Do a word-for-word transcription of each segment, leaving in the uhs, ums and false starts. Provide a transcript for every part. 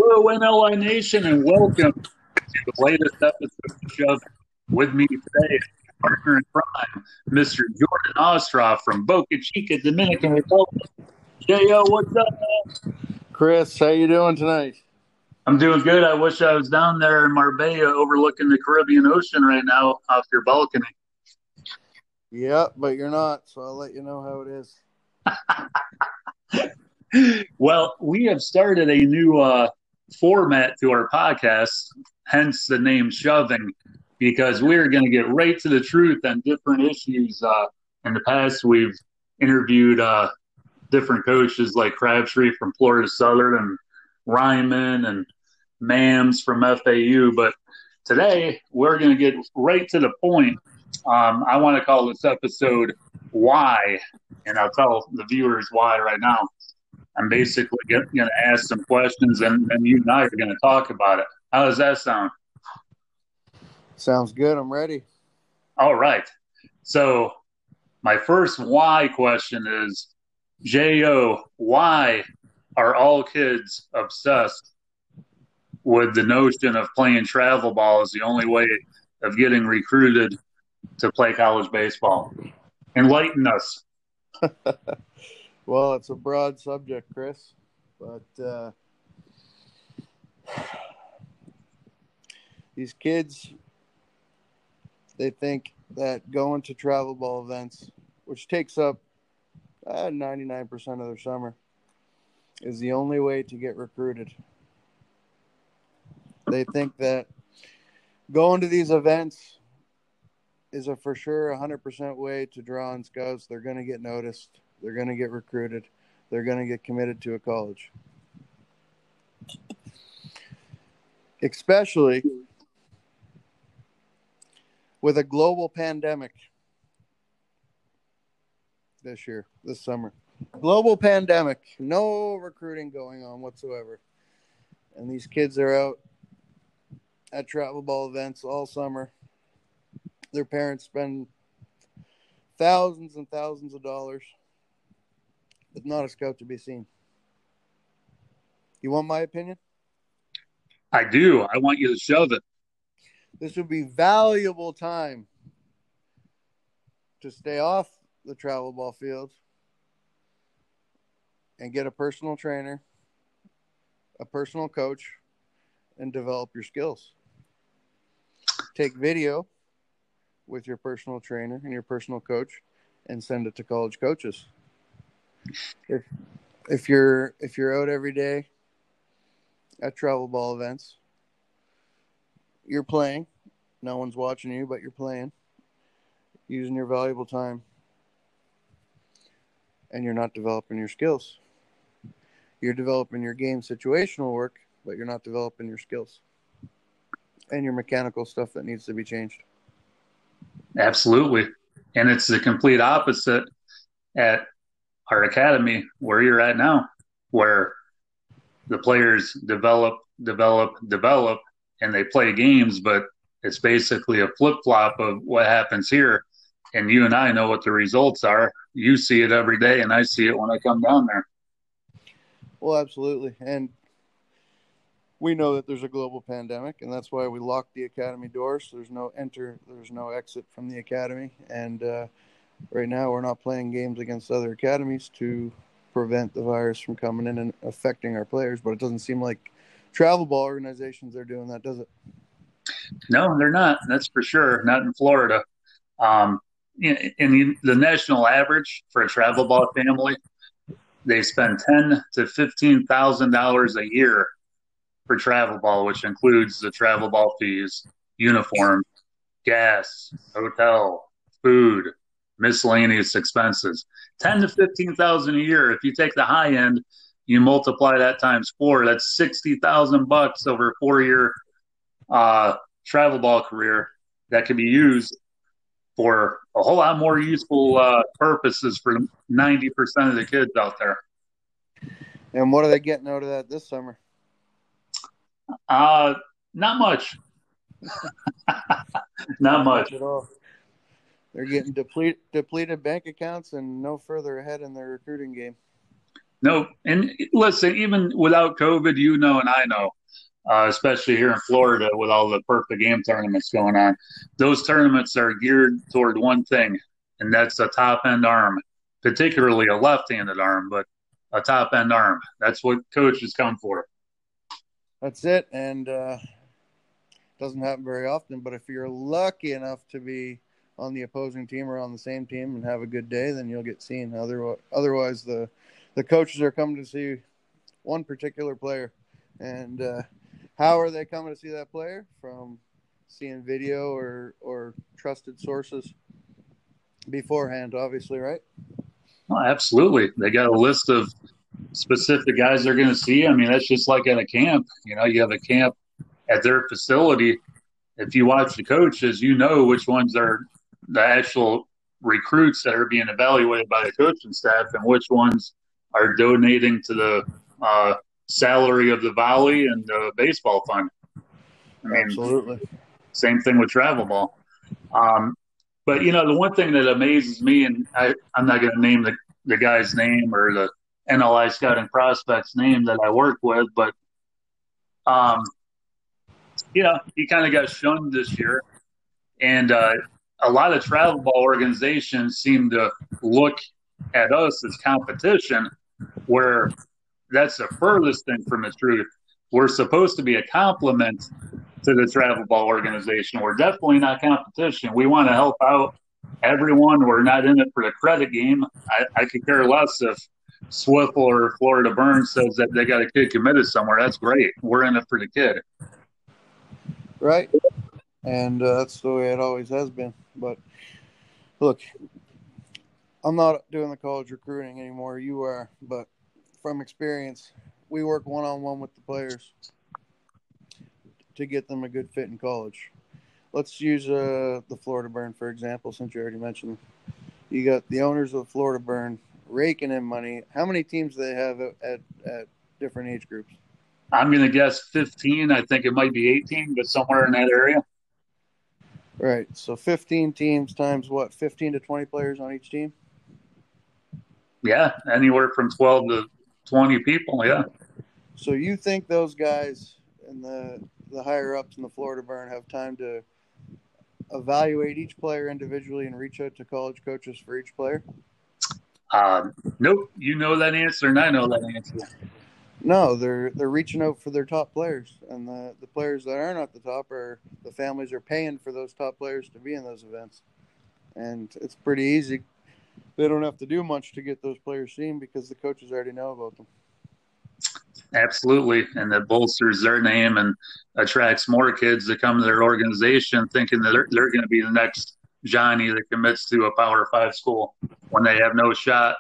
Hello, N L I Nation, and welcome to the latest episode of Shove. With me today is my partner in crime, Mister Jordan Ostroff from Boca Chica, Dominican Republic. J O, what's up, man? Chris, how you doing tonight? I'm doing good. I wish I was down there in Marbella overlooking the Caribbean Ocean right now off your balcony. Yeah, but you're not, so I'll let you know how it is. Well, we have started a new uh, format to our podcast, hence the name Shoving, because we're going to get right to the truth on different issues. Uh, in the past, we've interviewed uh, different coaches like Crabtree from Florida Southern and Ryman and Mams from F A U. But today, we're going to get right to the point. Um, I want to call this episode Why, and I'll tell the viewers why right now. I'm basically going to ask some questions, and then you and I are going to talk about it. How does that sound? Sounds good. I'm ready. All right. So my first why question is, J O, why are all kids obsessed with the notion of playing travel ball as the only way of getting recruited to play college baseball? Enlighten us. Well, it's a broad subject, Chris, but uh, these kids, they think that going to travel ball events, which takes up uh, ninety-nine percent of their summer, is the only way to get recruited. They think that going to these events is a for sure one hundred percent way to draw on scouts. They're going to get noticed. They're going to get recruited. They're going to get committed to a college. Especially with a global pandemic this year, this summer. Global pandemic. No recruiting going on whatsoever. And these kids are out at travel ball events all summer. Their parents spend thousands and thousands of dollars with not a scout to be seen. You want my opinion? I do. I want you to shove it. This would be valuable time to stay off the travel ball field and get a personal trainer, a personal coach, and develop your skills. Take video with your personal trainer and your personal coach and send it to college coaches. If if you're if you're out every day at travel ball events, you're playing. No one's watching you, but you're playing, using your valuable time, and you're not developing your skills. You're developing your game situational work, but you're not developing your skills and your mechanical stuff that needs to be changed. Absolutely. And it's the complete opposite at our academy where you're at now, where the players develop, develop, develop, and they play games, but it's basically a flip-flop of what happens here. And you and I know what the results are. You see it every day, and I see it when I come down there. Well, absolutely. And we know that there's a global pandemic, and that's why we locked the academy doors. So there's no enter, there's no exit from the academy. And uh, right now we're not playing games against other academies to prevent the virus from coming in and affecting our players. But it doesn't seem like travel ball organizations are doing that, does it? No, they're not. That's for sure. Not in Florida. Um, in, in the national average for a travel ball family, they spend ten to fifteen thousand dollars a year for travel ball, which includes the travel ball fees, uniform, gas, hotel, food, miscellaneous expenses. Ten to fifteen thousand a year. If you take the high end, you multiply that times four. That's sixty thousand bucks over a four-year uh, travel ball career that can be used for a whole lot more useful uh, purposes for ninety percent of the kids out there. And what are they getting out of that this summer? Uh, not much. Not much at all. They're getting deplete, depleted bank accounts and no further ahead in their recruiting game. No, and listen, even without COVID, you know and I know, uh, especially here in Florida with all the perfect game tournaments going on. Those tournaments are geared toward one thing, and that's a top end arm, particularly a left handed arm, but a top end arm. That's what coaches come for. That's it. And uh, doesn't happen very often. But if you're lucky enough to be on the opposing team or on the same team and have a good day, then you'll get seen. Otherwise, otherwise the the coaches are coming to see one particular player. And uh, how are they coming to see that player? From seeing video or, or trusted sources beforehand, obviously, right? Well, absolutely. They got a list of specific guys they're going to see. I mean, that's just like at a camp. You know, you have a camp at their facility. If you watch the coaches, you know which ones are the actual recruits that are being evaluated by the coaching staff and which ones are donating to the uh, salary of the volley and the baseball fund. I mean, absolutely. Same thing with travel ball. Um, but, you know, the one thing that amazes me, and I, I'm not going to name the, the guy's name or the N L I scouting prospect's name that I work with, but, um, you know, he kind of got shunned this year. And uh, a lot of travel ball organizations seem to look at us as competition, where that's the furthest thing from the truth. We're supposed to be a complement to the travel ball organization. We're definitely not competition. We want to help out everyone. We're not in it for the credit game. I, I could care less if Swift or Florida Burns says that they got a kid committed somewhere. That's great. We're in it for the kid. Right. And uh, that's the way it always has been. But look, I'm not doing the college recruiting anymore. You are. But from experience, we work one-on-one with the players to get them a good fit in college. Let's use uh, the Florida Burn, for example, since you already mentioned them. You got the owners of Florida Burn raking in money. How many teams do they have at, at, at different age groups? I'm going to guess fifteen. I think it might be eighteen, but somewhere in that area. Right. So fifteen teams times what? fifteen to twenty players on each team? Yeah, anywhere from twelve to twenty people, yeah. So you think those guys and the the higher ups in the Florida Burn have time to evaluate each player individually and reach out to college coaches for each player? Um, nope. You know that answer, and I know that answer. No, they're they're reaching out for their top players, and the, the players that aren't at the top are the families are paying for those top players to be in those events, and it's pretty easy. They don't have to do much to get those players seen because the coaches already know about them. Absolutely, and that bolsters their name and attracts more kids to come to their organization thinking that they're, they're going to be the next Johnny that commits to a Power Five school when they have no shot.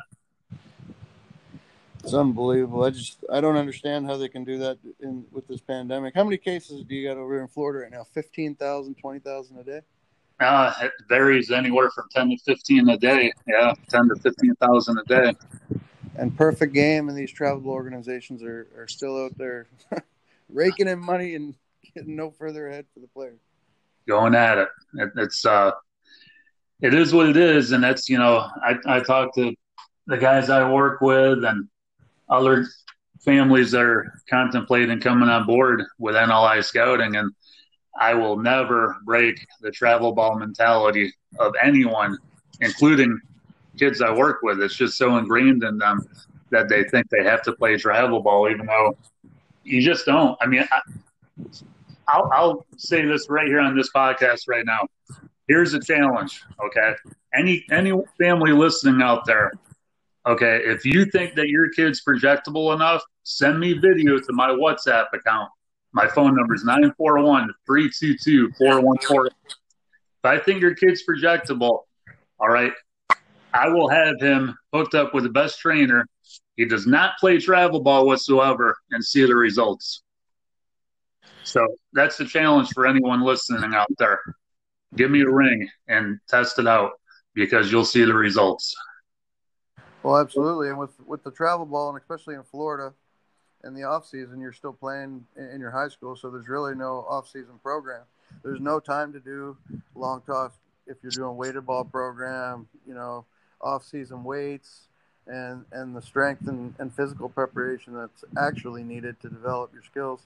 It's unbelievable. I just I don't understand how they can do that in with this pandemic. How many cases do you got over here in Florida right now? fifteen thousand, twenty thousand a day? Uh, it varies anywhere from ten to fifteen a day. Yeah, ten to fifteen thousand a day. And Perfect Game and these travel organizations are, are still out there raking in money and getting no further ahead for the players. Going at it. it it's uh, it is what it is, and that's you know I I talk to the guys I work with and other families that are contemplating coming on board with N L I scouting, and I will never break the travel ball mentality of anyone, including kids I work with. It's just so ingrained in them that they think they have to play travel ball, even though you just don't. I mean, I, I'll, I'll say this right here on this podcast right now. Here's a challenge, okay? Any any family listening out there, okay, if you think that your kid's projectable enough, send me video to my WhatsApp account. My phone number is nine four one, three two two, four one four. If I think your kid's projectable, all right, I will have him hooked up with the best trainer. He does not play travel ball whatsoever and see the results. So that's the challenge for anyone listening out there. Give me a ring and test it out because you'll see the results. Well, absolutely. And with, with the travel ball, and especially in Florida, in the off season, you're still playing in your high school, so there's really no off season program. There's no time to do long toss if you're doing weighted ball program, you know, off season weights and, and the strength and, and physical preparation that's actually needed to develop your skills.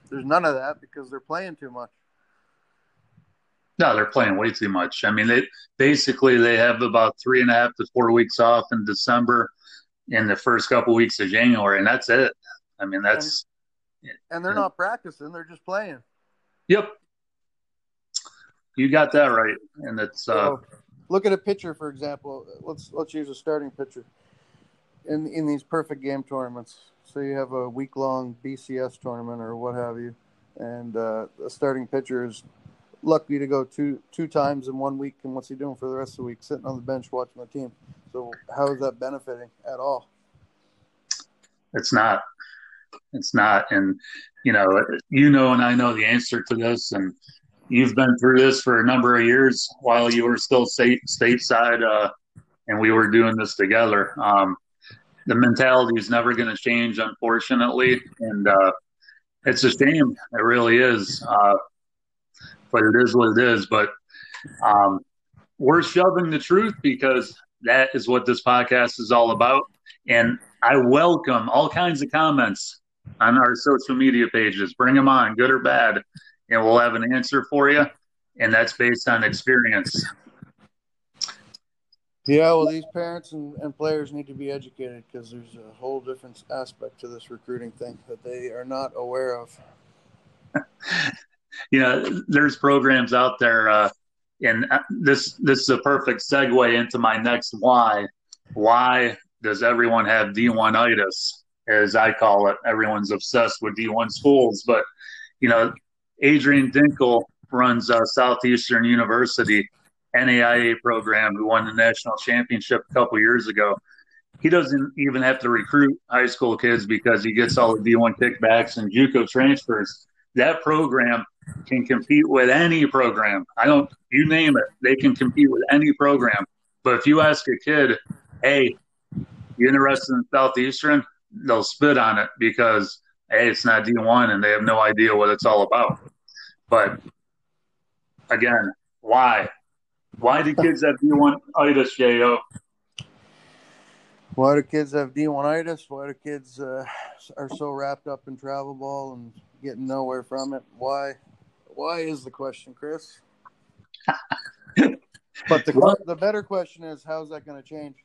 There's none of that because they're playing too much. No, they're playing way too much. I mean, they basically they have about three and a half to four weeks off in December, in the first couple weeks of January, and that's it. I mean, that's and, and they're not practicing; they're just playing. Yep, you got that right. And it's uh, so, look at a pitcher, for example. Let's let's use a starting pitcher in in these perfect game tournaments. So you have a week long B C S tournament or what have you, and uh, a starting pitcher is lucky to go two two times in one week, and what's he doing for the rest of the week? Sitting on the bench watching the team. So how is that benefiting at all? It's not. It's not. And, you know, you know and I know the answer to this, and you've been through this for a number of years while you were still state, stateside uh, and we were doing this together. Um, the mentality is never going to change, unfortunately, and uh, it's a shame. It really is. Uh, but it is what it is. But um, we're shoving the truth because that is what this podcast is all about. And I welcome all kinds of comments on our social media pages. Bring them on, good or bad, and we'll have an answer for you. And that's based on experience. Yeah, well, these parents and, and players need to be educated because there's a whole different aspect to this recruiting thing that they are not aware of. You know, there's programs out there, uh, and this this is a perfect segue into my next why. Why does everyone have D one-itis, as I call it? Everyone's obsessed with D one schools. But, you know, Adrian Dinkel runs uh, Southeastern University, N A I A program, who won the national championship a couple years ago. He doesn't even have to recruit high school kids because he gets all the D one kickbacks and JUCO transfers. That program can compete with any program. I don't, you name it, they can compete with any program. But if you ask a kid, hey, you interested in Southeastern? They'll spit on it because, hey, it's not D one and they have no idea what it's all about. But again, why? Why do kids have D one-itis, J O? Why do kids have D one-itis? Why do kids uh, are so wrapped up in travel ball and getting nowhere from it? Why? Why is the question, Chris? But the well, the better question is, how's that going to change?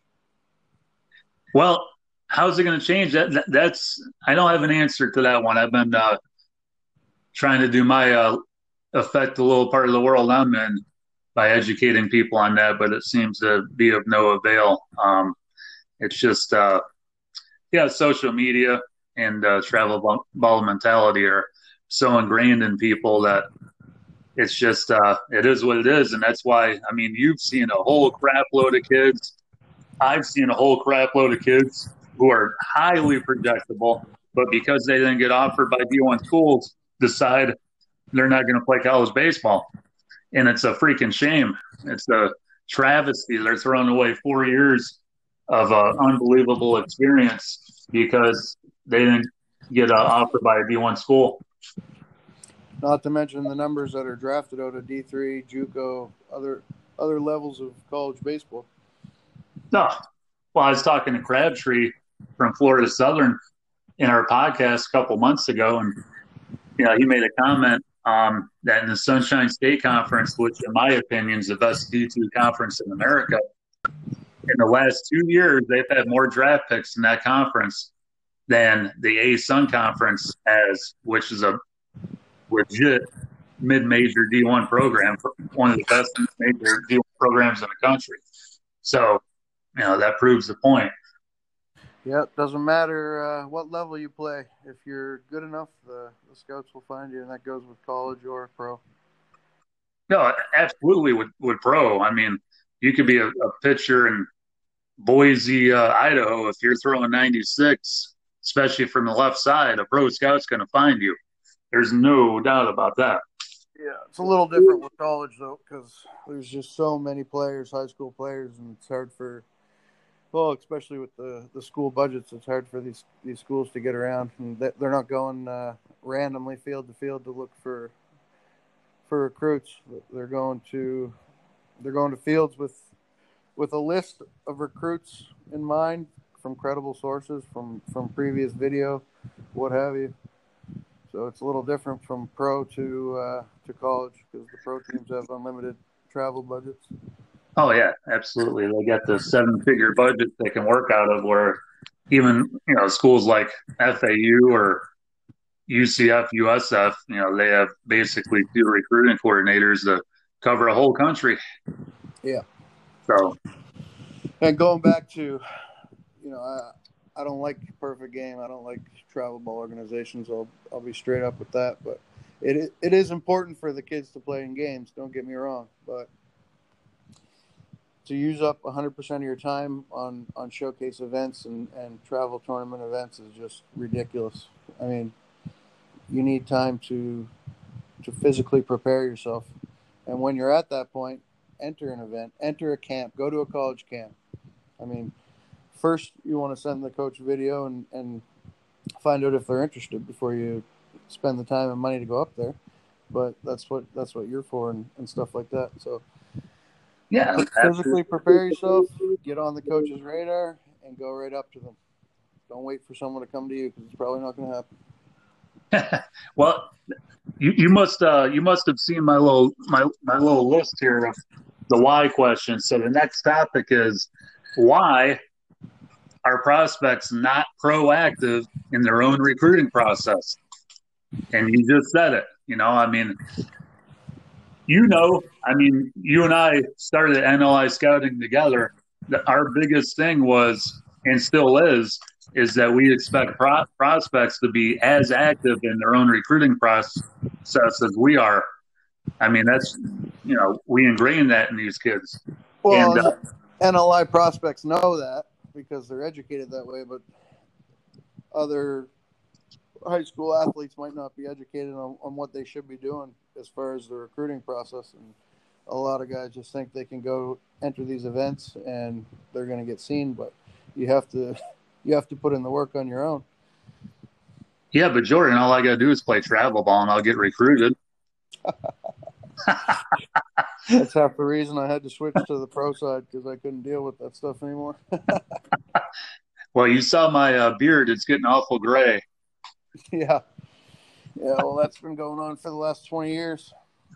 Well, how's it going to change? That, that that's I don't have an answer to that one. I've been uh, trying to do my uh, affect the little part of the world I'm in by educating people on that, but it seems to be of no avail. Um, it's just, uh, yeah, social media and uh, travel ball mentality are so ingrained in people that it's just, uh, it is what it is. And that's why, I mean, you've seen a whole crap load of kids. I've seen a whole crap load of kids who are highly projectable, but because they didn't get offered by D one schools, decide they're not going to play college baseball. And it's a freaking shame. It's a travesty. They're throwing away four years of uh, unbelievable experience because they didn't get uh, offered by a D one school. Not to mention the numbers that are drafted out of D three, JUCO, other other levels of college baseball. No. Well, I was talking to Crabtree from Florida Southern in our podcast a couple months ago, and you know, he made a comment um, that in the Sunshine State Conference, which in my opinion is the best D two conference in America, in the last two years, they've had more draft picks in that conference than the A-Sun Conference has, which is a legit mid-major D one program, one of the best major D one programs in the country. So, you know, that proves the point. Yeah, it doesn't matter uh, what level you play. If you're good enough, the, the scouts will find you, and that goes with college or pro. No, absolutely with, with pro. I mean, you could be a, a pitcher in Boise, uh, Idaho. If you're throwing ninety-six, especially from the left side, a pro scout's going to find you. There's no doubt about that. Yeah, it's a little different with college, though, because there's just so many players, high school players, and it's hard for – well, especially with the, the school budgets, it's hard for these, these schools to get around. And they're not going uh, randomly field to field to look for for recruits. They're going to they're going to fields with with a list of recruits in mind from credible sources, from, from previous video, what have you. So it's a little different from pro to uh, to college because the pro teams have unlimited travel budgets. Oh yeah, absolutely. They got the seven-figure budget they can work out of. Where even you know schools like F A U or U C F, U S F, you know, they have basically two recruiting coordinators to cover a whole country. Yeah. So, and going back to, you know, I I don't like perfect game. I don't like travel ball organizations. I'll I'll be straight up with that. But it it is important for the kids to play in games. Don't get me wrong, but to use up one hundred percent of your time on, on showcase events and, and travel tournament events is just ridiculous. I mean, you need time to to physically prepare yourself. And when you're at that point, enter an event, enter a camp, go to a college camp. I mean, first you want to send the coach a video and, and find out if they're interested before you spend the time and money to go up there. But that's what that's what you're for and, and stuff like that. So yeah, physically prepare yourself, get on the coach's radar, and go right up to them. Don't wait for someone to come to you because it's probably not going to happen. Well, you, you must uh, you must have seen my little my, my little list here of the why questions. So the next topic is why are prospects not proactive in their own recruiting process? And you just said it. You know, I mean, you know, I mean, you and I started N L I scouting together. The, our biggest thing was, and still is, is that we expect pro- prospects to be as active in their own recruiting process as we are. I mean, that's, you know, we ingrain that in these kids. Well, and, uh, N L I prospects know that because they're educated that way, but other high school athletes might not be educated on, on what they should be doing as far as the recruiting process. And a lot of guys just think they can go enter these events and they're going to get seen, but you have to you have to put in the work on your own. Yeah, but Jordan, all I got to do is play travel ball and I'll get recruited. That's half the reason I had to switch to the pro side because I couldn't deal with that stuff anymore. Well, you saw my uh, beard. It's getting awful gray. Yeah. Yeah, well, that's been going on for the last twenty years.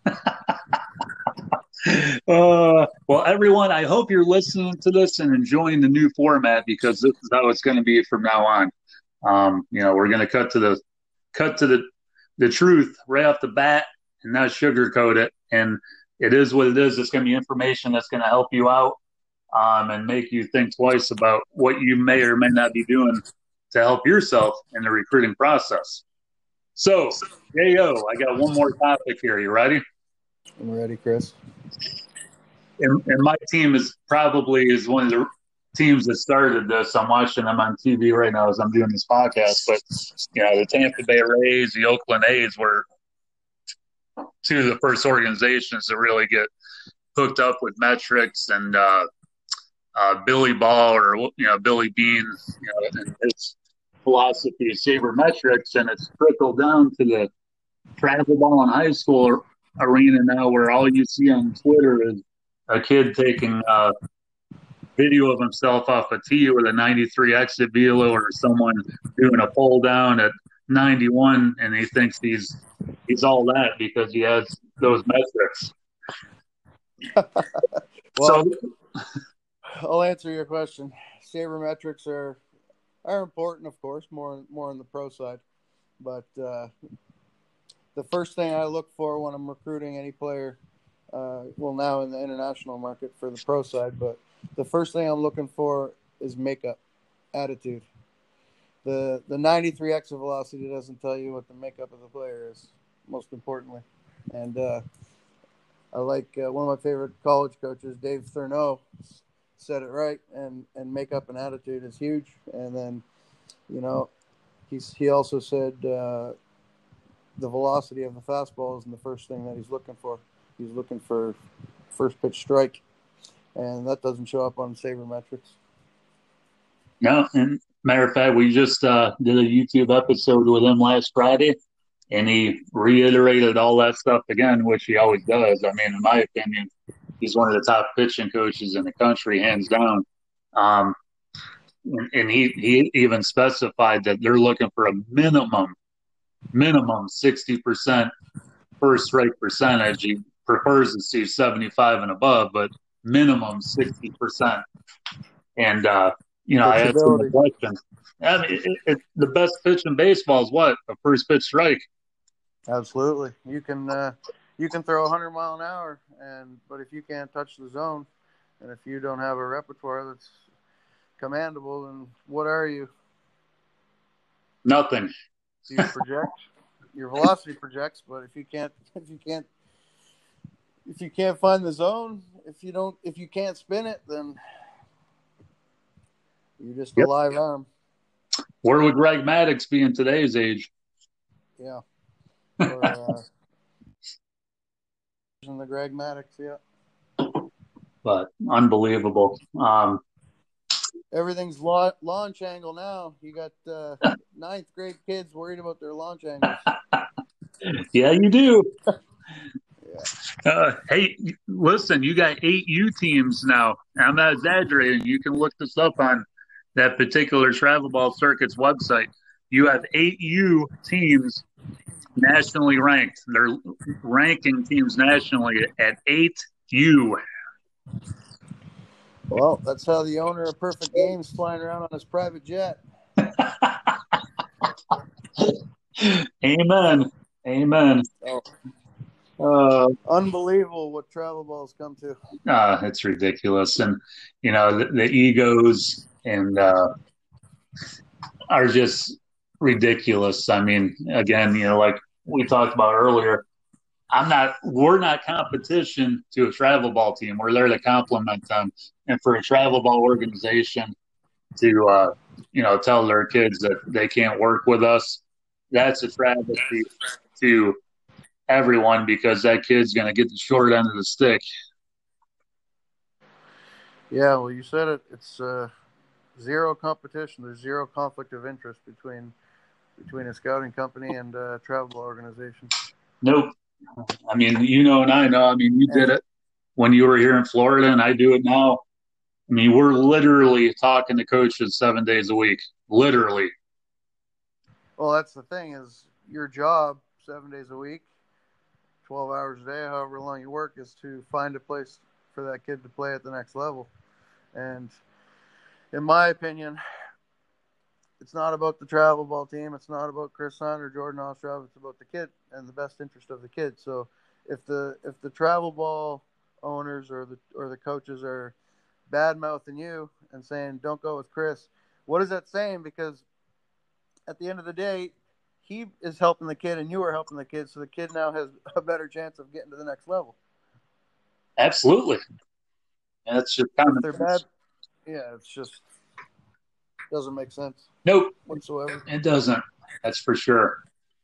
uh, well, everyone, I hope you're listening to this and enjoying the new format because this is how it's going to be from now on. Um, you know, we're going to cut to the cut to the the truth right off the bat and not sugarcoat it. And it is what it is. It's going to be information that's going to help you out um, and make you think twice about what you may or may not be doing to help yourself in the recruiting process. So, hey, yo, I got one more topic here. You ready? I'm ready, Chris. And, and my team is probably is one of the teams that started this. I'm watching them on T V right now as I'm doing this podcast. But, you know, the Tampa Bay Rays, the Oakland A's were two of the first organizations to really get hooked up with metrics and uh, uh, Billy Ball or, you know, Billy Bean, you know, and his philosophy of sabermetrics, and it's trickled down to the travel ball in high school arena now where all you see on Twitter is a kid taking a video of himself off a tee with a ninety-three exit velo or someone doing a pull down at ninety-one, and he thinks he's he's all that because he has those metrics. Well, so, I'll answer your question. Sabermetrics are are important, of course, more more on the pro side. But uh, the first thing I look for when I'm recruiting any player, uh, well, now in the international market for the pro side, but the first thing I'm looking for is makeup, attitude. The the ninety-three exit velocity doesn't tell you what the makeup of the player is, most importantly. And uh, I like uh, one of my favorite college coaches, Dave Thurneau, said it right, and, and makeup and attitude is huge. And then, you know, he's he also said uh, the velocity of the fastball isn't the first thing that he's looking for. He's looking for first pitch strike, and that doesn't show up on sabermetrics. No, and matter of fact, we just uh, did a YouTube episode with him last Friday, and he reiterated all that stuff again, which he always does. I mean, in my opinion, he's one of the top pitching coaches in the country, hands down. Um, and, and he, he even specified that they're looking for a minimum minimum sixty percent first strike percentage. He prefers to see seventy-five and above, but minimum sixty percent. And, uh, you know, I asked him the Pitchability. question. I mean, it, it, the best pitch in baseball is what? A first pitch strike. Absolutely. You can uh, you can throw one hundred mile an hour, and but if you can't touch the zone, and if you don't have a repertoire that's commandable, then what are you? Nothing. Do you project? Your velocity projects, but if you can't, if you can't, if you can't find the zone, if you don't, if you can't spin it, then you're just Yep. a live arm. Where would Greg Maddux be in today's age? Yeah. Or, uh, in the Greg Maddux, yeah. But unbelievable. Um, Everything's la- launch angle now. You got uh, ninth grade kids worried about their launch angles. yeah, you do. Yeah. Uh, hey, listen, you got eight U teams now. I'm not exaggerating. You can look this up on that particular travel ball circuit's website. You have eight U teams nationally ranked. They're ranking teams nationally at eight U. Well, that's how the owner of Perfect Games flying around on his private jet. Amen. Amen. Oh. Uh, Unbelievable what travel balls come to. uh, it's ridiculous. And, you know, the, the egos and uh, are just ridiculous. I mean, again, you know, like we talked about earlier, I'm not, we're not competition to a travel ball team. We're there to complement them. And for a travel ball organization to, uh, you know, tell their kids that they can't work with us, that's a travesty to everyone because that kid's going to get the short end of the stick. Yeah, well, you said it. It's uh, zero competition. There's zero conflict of interest between between a scouting company and a travel organization. Nope. I mean, you know, and I know. I mean, you did And it when you were here in Florida, and I do it now. I mean, we're literally talking to coaches seven days a week, literally. well, that's the thing is your job seven days a week, twelve hours a day, however long you work, is to find a place for that kid to play at the next level. And in my opinion, it's not about the travel ball team. It's not about Chris Hunt or Jordan Ostrov. It's about the kid and the best interest of the kid. So if the if the travel ball owners or the or the coaches are bad mouthing you and saying don't go with Chris, what is that saying? Because at the end of the day, he is helping the kid and you are helping the kid, so the kid now has a better chance of getting to the next level. Absolutely. And it's just If common they're sense. bad, yeah, it's just doesn't make sense Nope, whatsoever. it doesn't. That's for sure.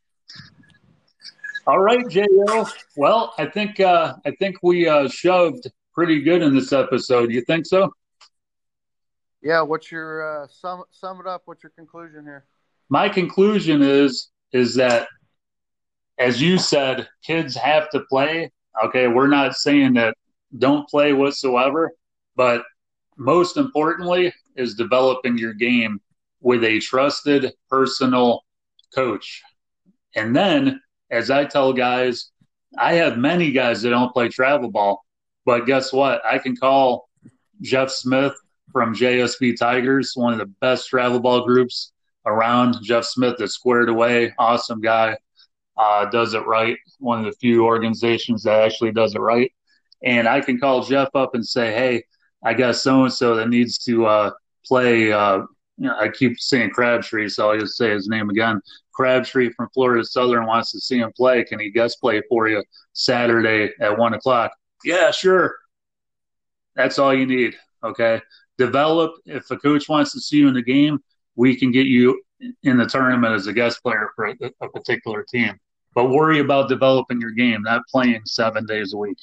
All right, J O. Well, I think uh, I think we uh, shoved pretty good in this episode. You think so? Yeah, what's your uh, sum sum it up? What's your conclusion here? My conclusion is is that, as you said, kids have to play. Okay, we're not saying that don't play whatsoever, but most importantly is developing your game with a trusted personal coach. And then, as I tell guys, I have many guys that don't play travel ball, but guess what? I can call Jeff Smith from J S B Tigers, one of the best travel ball groups around. Jeff Smith is squared away, awesome guy, uh, does it right. One of the few organizations that actually does it right. And I can call Jeff up and say, hey, I got so and so that needs to uh, play. Uh, you know, I keep saying Crabtree, so I'll just say his name again. Crabtree from Florida Southern wants to see him play. Can he guest play for you Saturday at one o'clock? Yeah, sure. That's all you need. Okay. Develop. If a coach wants to see you in the game, we can get you in the tournament as a guest player for a, a particular team. But worry about developing your game, not playing seven days a week.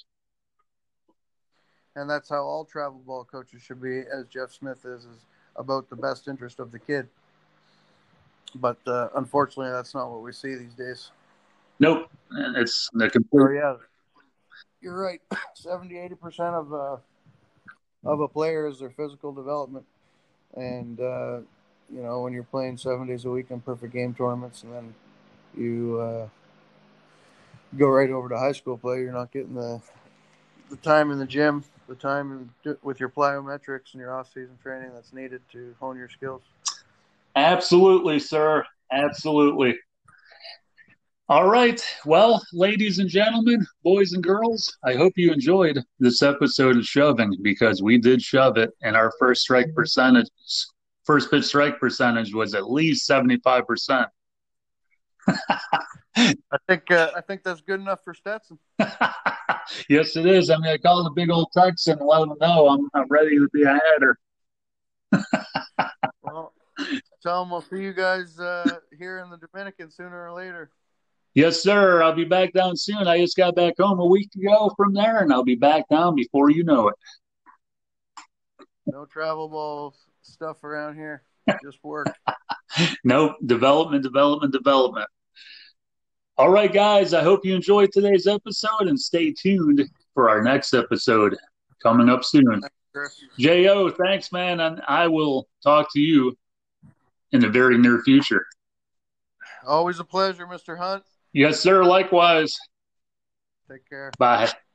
And that's how all travel ball coaches should be, as Jeff Smith is, is about the best interest of the kid. But uh, unfortunately, that's not what we see these days. Nope. It's the complete. So, yeah, you're right. seventy, eighty percent of, uh, of a player is their physical development. And, uh, you know, when you're playing seven days a week in perfect game tournaments and then you uh, go right over to high school play. You're not getting the the time in the gym, the time in, with your plyometrics and your off-season training that's needed to hone your skills. Absolutely, sir. Absolutely. All right. Well, ladies and gentlemen, boys and girls, I hope you enjoyed this episode of Shoving, because we did shove it, and our first strike percentage, first pitch strike percentage was at least seventy-five percent. I think uh, I think that's good enough for Stetson. Yes, it is. I mean, I called the big old Texan and let him know I'm, I'm ready to be a header. Well, tell him we'll see you guys uh, here in the Dominican sooner or later. Yes, sir. I'll be back down soon. I just got back home a week ago from there, and I'll be back down before you know it. No travel ball stuff around here. Just work. Nope. Development, development, development. All right, guys. I hope you enjoyed today's episode, and stay tuned for our next episode coming up soon. J O, thanks, man. And I will talk to you in the very near future. Always a pleasure, Mister Hunt. Yes, sir. Likewise. Take care. Bye.